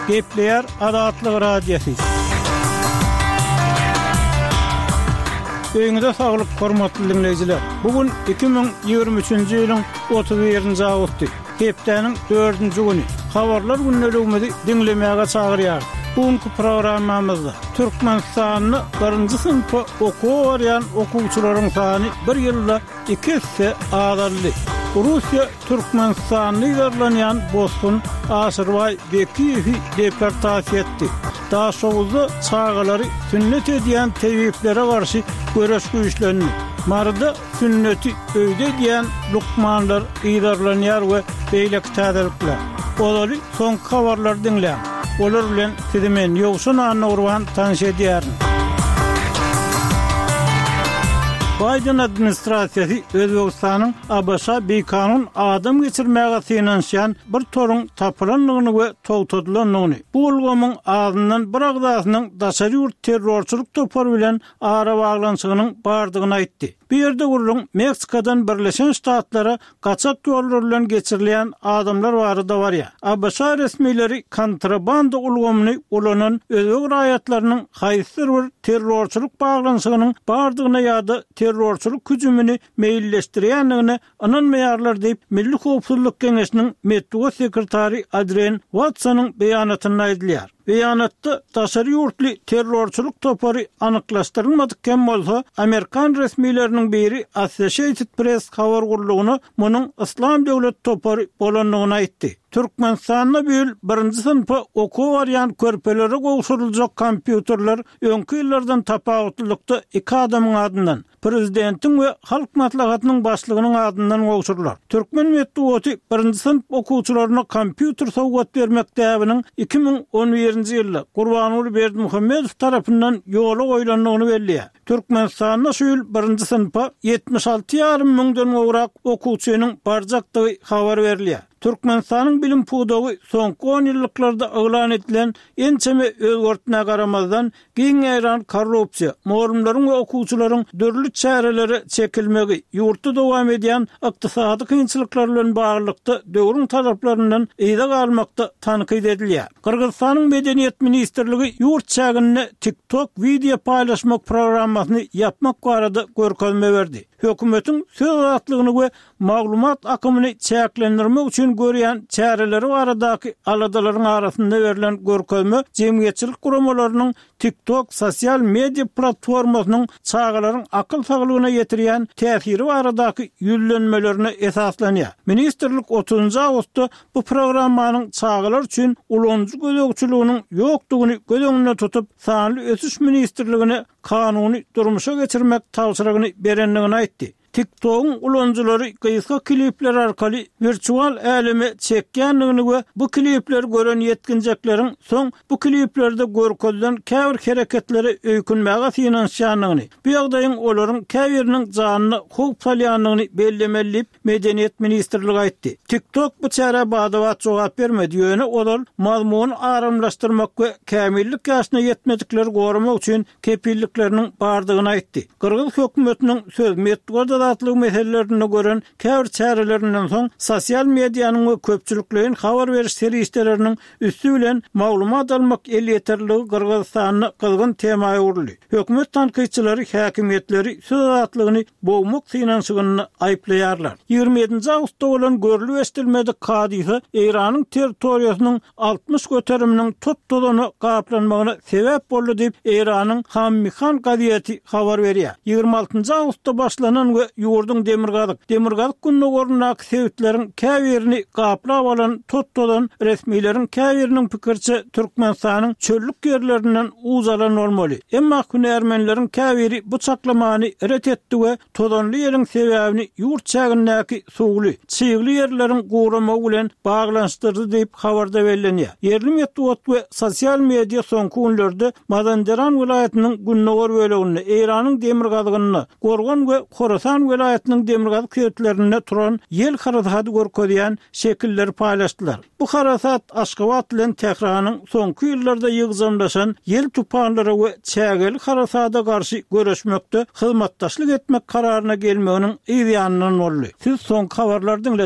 Gepleyer Adatlyk radiosu. Öňüňizde saglyk, hormatly dinleýijiler. Bugün 2023-nji ýylyň 31-nji awgusty. Hepdeniň 4-nji güni. Habarlar günneligimizi dinlemäge çagyrýar. Bugünkü programmamyzda Türkmenistanyny 1-nji synpa okuwarýan okuwçylaryň sany bir ýylda 2 hisse azaldy. Russiya Türkmenistanyny ýarlanýan bozgun Aşyrbay Bekiýewi deportasiýa etdi. Daha soňra çağalary sünnet edýän teýiplere garşy göreş güýçlendi. Marada sünneti öýde diýen lukmanlar ýarlanýar we beýlek täzelikler. Olary soň habarlar dinleýän. Olar bilen sizimen ýogşun anawrwan tanış edýärin. Biden administrasiýasy Özbegistanyň ABŞ beýkanun adam geçirmäge synanýan bir torun tapylanlygyny we togtadylanlygyny. Bu ulgamyň adyndan bir agdasynyň daşary ýurt terrorçylyk topary bilen ara baglanşygynyň bardygyny aýtdy. Bir ýerde gurulun Meksikadan Birleşen Ştatlara gaçak ýollar bilen geçirilýän adamlar barada barýa. ABŞ resmileri kontrabanda ulgamyny ulanan özbek raýatlarynyň haýsy bir terrorçylyk baglanşygynyň bardygyna ýa-da terrorçylyk hüjümini meýilleşdirýänligini ananmaýarlar diýip Milli Howpsuzlyk Geňeşiniň medeniýet sekretary Adrian Watsonyň beýanatyny aýdylýar. Beýanatda daşary ýurtly terrorçylyk topary anyklaşdyrylmadykken bolsa, Amerikan resmileriniň biri Associated Press habar gurulugyny munyň İslam döwlet topary bolanlygyny aýtdy. Türkmenistanyna böl 1-nji synpa okuwarýan körpelere gowşuryljak kompýuterler öňki ýyllardan tapawutlykda 2 adamyň adyndan, prezidentiň we halk maslahatynyň başlygynyň adyndan gowşurlar. Türkmen medeniýeti 1-nji synp okuwçylaryna kompýuter sowgat bermek täbiniň 2011-nji ýylda Gurbanuly Berdimuhammedow tarapyndan ýola goýulanlygyny belliýär. Türkmenistanyna şu ýyl 1-nji synpa 76,5 müňden gowrak okuwçynyň barjakdygy habar berilýär. Türkmenistanyň bilim pudowy soňky 10 ýyllyklarda eglan edilen ençeme özgertine garamazdan giň ýaran korrupsiýa, morumlaryň we okuwçylaryň dörli çäreleri çekilmegi, ýurtda dowam edýän ykdysady kynçylyklar bilen baglykda döwrüň taraplaryndan eýde galmakda tanqid edilýär. Kyrgyzstanyň medeniýet ministrligi ýurt çägine TikTok video paýlaşmak programmasyny yapmak barada görkezme berdi. Hökümetiň söz azatlygyny we maglumat akymyny çäklendirmek üçin görýän çäreleri baradaky aladalaryň arasynda berilen görkezme jemgyýetçilik guramalarynyň TikTok sosial media platformasynyň çağalaryň akyl saglygyna ýetirýän täsiri baradaky ýüllenmelerini esaslanýar. Ministrlik 30 awgustda bu programmanyň çağalar üçin ulanjy gözegçiliginiň ýokdugyny göz tutup sanly ösüş ministrligine kanuny durmuşa geçirmek tawsyragyny berenligini aýtdy. TikTok'un ulanjylary gyska klipler arkaly virtual aleme çekýänligini we bu klipler gören ýetkinjekleriň soň bu kliplerde görkezlen käbir hereketleri öýkünmäge synanýanlygyny, bu ýagdaýyň olaryň käbiriniň janyny howp salýanlygyny bellemelip medeniýet ministrligi aýtdy. TikTok bu çäre badawat jogap bermedi ýöne olar mazmuny aramlaşdyrmak we kämillik ýaşyna ýetmedikleri goramak üçin kepillikleriniň bardygyny aýtdy. Kyrgyz hökümetiniň söz medeniýet adatlyk meselelerine gören käbir çärelerinden soň sosial mediýanyň we köpçülikligiň habar beriş serýisleriniň üstü bilen maglumat almak el ýeterligi Kyrgyzstanyny kızgın temaýa uruldy. Hökümet tanqidçilari häkimetleri söz azatlygyny bowmak synanşygyny aýplaýarlar. 27-nji awgustda bolan görülip estilmedi kadisa Iranyň territoriýasynyň 60 göteriminiň tutduluny gaplanmagyna sebäp boldy diýip Iranyň Hammihan gazieti habar berýär. 26-njy awgustda başlanan we ýurdun demirgazyk gününe gorunnak sebäpleriň käbirini gaplap alan tutdulan resmiýetiň käbiriniň pikirçe Türkmenistanyň çöllük ýerlerinden uzalan bolmaly. Emma hünärmenleriň käbiri bu çaklamany ret etdi we todanly ýeriň sebäbini ýurt çägindäki suwly, çyýgly ýerleriň guramagy bilen baglanşdyrdy diýip habarda bellenýär. Yerli medeniýet we sosial media soňky günlerde Mazandaran vilayatynyň Günnogor böleginde Iranyň demirgazygyny gorgan we Horasan vilayatynyň demirgazyk sebäplerinde turan ýel harasaty görkezýän şekilleri paýlaşdylar. Bu harasat Aşgabat bilen Tehranyň soňky ýyllarda ýygyzamlaşan ýel tupanlary we çägelik harasata garşy göreşmekde hyzmatdaşlyk etmek kararyna gelmeginiň ýa-da ýanyndan boldy. Siz soňky habarlardan